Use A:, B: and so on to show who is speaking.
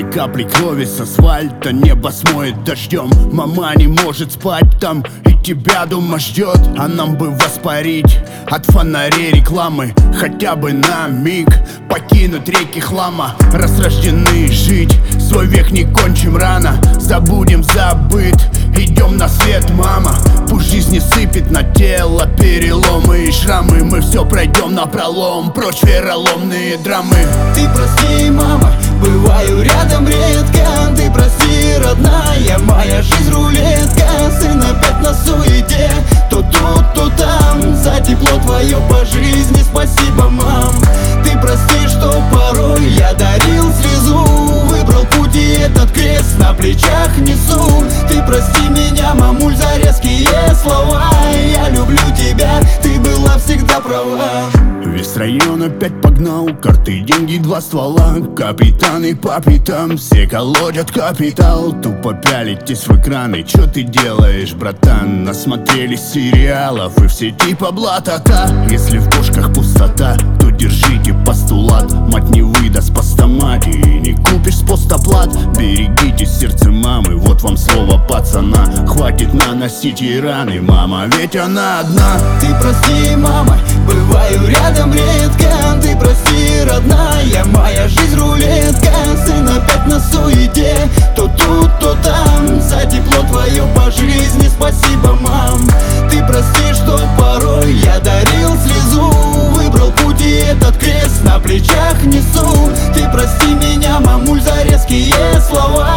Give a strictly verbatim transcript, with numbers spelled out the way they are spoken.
A: капли крови с асфальта небо смоет дождем. Мама не может спать там и тебя дома ждет. А нам бы воспарить от фонарей рекламы, хотя бы на миг покинуть реки хлама. Раз рождены жить, свой век не кончим рано. Забудем забыт, идем на свет, мама. Пусть жизнь не сыпет на тело переломы и шрамы. Мы все пройдем напролом, прочь вероломные драмы.
B: Ты прости, мама, бываю рядом редко. Ты прости, родная, моя жизнь рулетка. Сын опять на суете, то тут, то там. За тепло твое по жизни спасибо, мам. Ты прости, что порой я дарил слезу. Выбрал путь и этот крест на плечах несу. Ты прости меня, мамуль, за резкие слова. Я люблю тебя, ты была всегда права.
A: Весь район опять погнал, карты, деньги, два ствола. Капитаны по пятам, все колотят капитал. Тупо пялитесь в экраны, чё ты делаешь, братан? Насмотрелись сериалов и все типа блатота. Если в кошках пустота, то держите постулат. Мать не выдаст постамате и не купишь с постоплат. Берегите сердце мамы, вот вам слово пацана. Хватит наносить ей раны, мама, ведь она одна.
B: Ты прости, мама, бываю рядом редко. Ты прости, родная, моя жизнь рулетка. Сын опять на суете, то тут, то там. За тепло твое по жизни спасибо, мам. Ты прости, что порой я дарил слезу. Выбрал путь и этот крест на плечах несу. Ты прости меня, мамуль, за резкие слова.